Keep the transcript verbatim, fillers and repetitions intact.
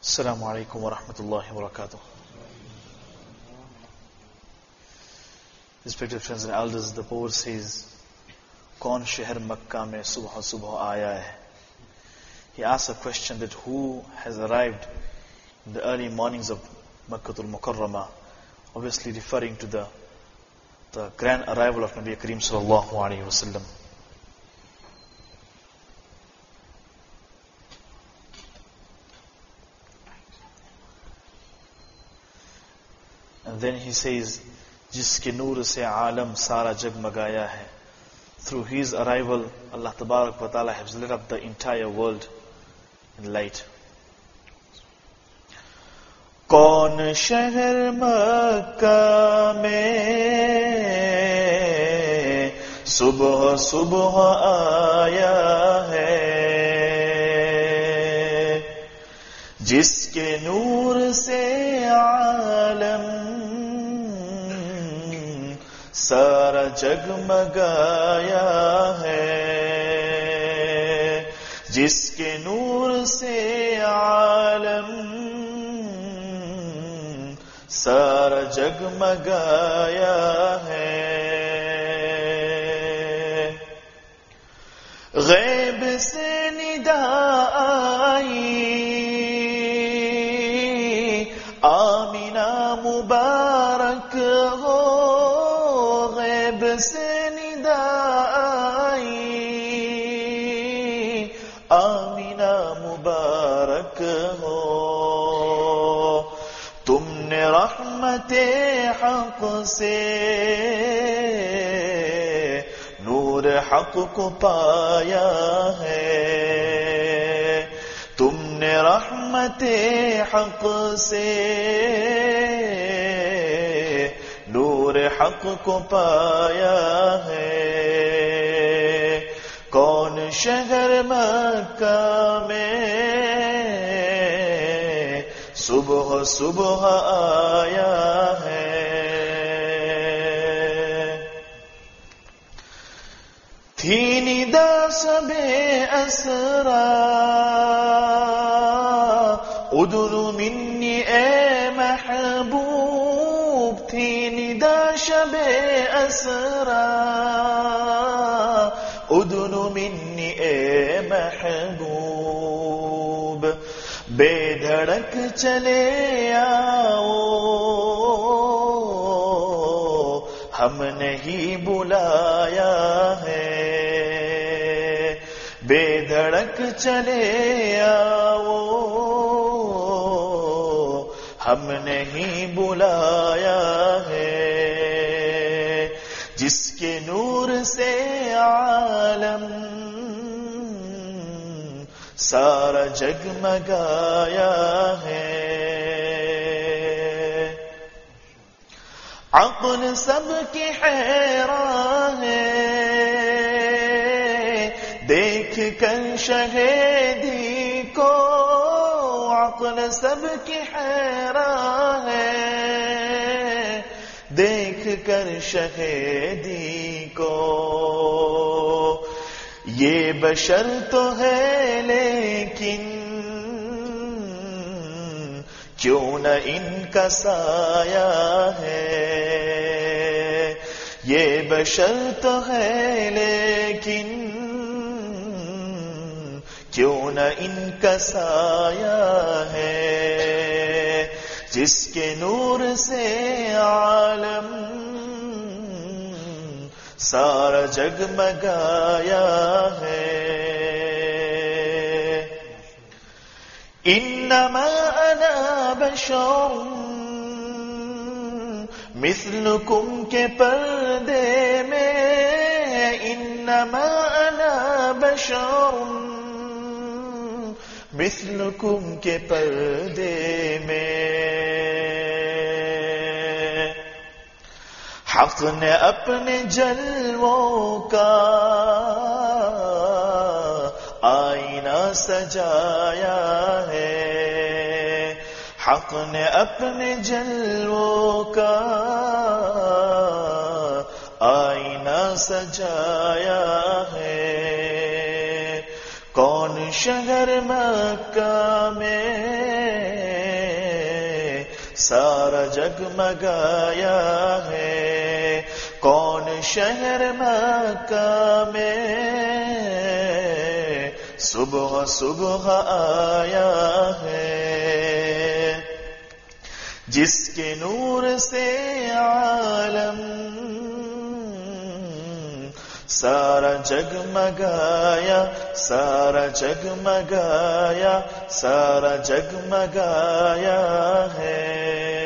السلام علیکم ورحمۃ اللہ وبرکاتہ. Respected friends and elders, the poet says, کون شہر مکہ میں صبح صبح آیا ہے. He asks a question that who has arrived in the early mornings of Makkah al-Mukarramah, obviously referring to the the grand arrival of Nabi Kareem sallallahu alayhi wa sallam. And then he says, جس کے نور سے عالم سارا جگمگایا ہے. Through his arrival, Allah Tabarak wa Ta'ala has lit up the entire world in light. کون شہر مکہ میں صبح صبح آیا ہے جس کے نور سے عالم سارا جگمگایا ہے. جس کے نور سے عالم سارا جگمگایا ہے. غیب سے ندا آئی آمینہ مبارک ہو. غیب سے ندا آئی آمینہ مبارک ہو. تم نے رحمت حق سے نور حق کو پایا ہے. تم نے رحمت حق سے نور حق کو پایا ہے. کون شہر مکہ میں صبح صبح آیا ہے. تھی ندا شب اسرا ادر منی اے محبوب. تھی ندا شب اسرا ادر منی اے محبوب. بے دھڑک چلے آؤ ہم نہیں بلایا ہے. بے دھڑک چلے آؤ ہم نہیں بلایا ہے. جس کے نور سے عالم سارا جگمگایا ہے. عقل سب کی حیران ہے دیکھ کر شہیدی کو. عقل سب کی حیران ہے دیکھ کر شہیدی کو. یہ بشر تو ہے لیکن کیوں نہ ان کا سایہ ہے. یہ بشر تو ہے لیکن کیوں نہ ان کا سایہ ہے. جس کے نور سے عالم سارا جگمگایا ہے. انما انا بشر مثلکم کے پردے میں. انما انا بشر مثلکم کے پردے میں. حق نے اپنے جلووں کا آئینہ سجایا ہے. حق نے اپنے جلووں کا آئینہ سجایا ہے. کون شہر مکہ میں جگمگایا ہے. کون شہر مکہ میں صبح صبح آیا ہے، جس کے نور سے عالم سارا جگمگایا، سارا جگمگایا، سارا جگمگایا ہے.